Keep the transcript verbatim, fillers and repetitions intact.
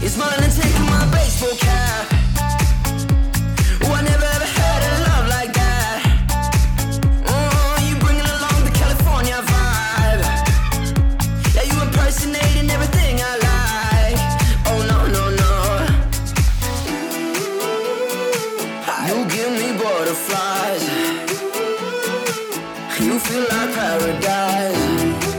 You're smiling and taking my baseball cap. Oh, I never ever had a love like that. Oh, you bringing along the California vibe. Yeah, you impersonating everything I like. Oh no, no, no. You give me butterflies. You feel like paradise.